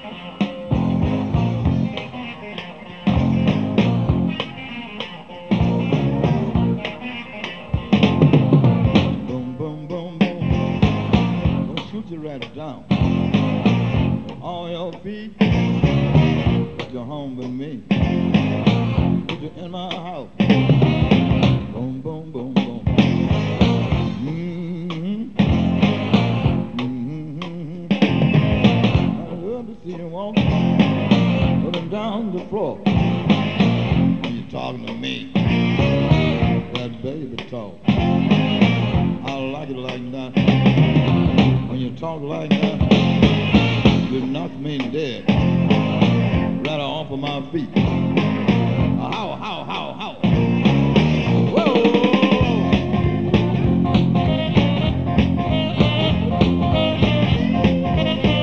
Boom, boom, boom, boom. Gonna shoot you right down. On your feet, put you home with me. Put you in my house. Boom, boom, boom, boom. Mm-hmm. Mm-hmm. I love to see you walk up and down the floor. When you're talking to me, that baby talk. I like it like that. When you talk like that, you knock me dead right off of my feet.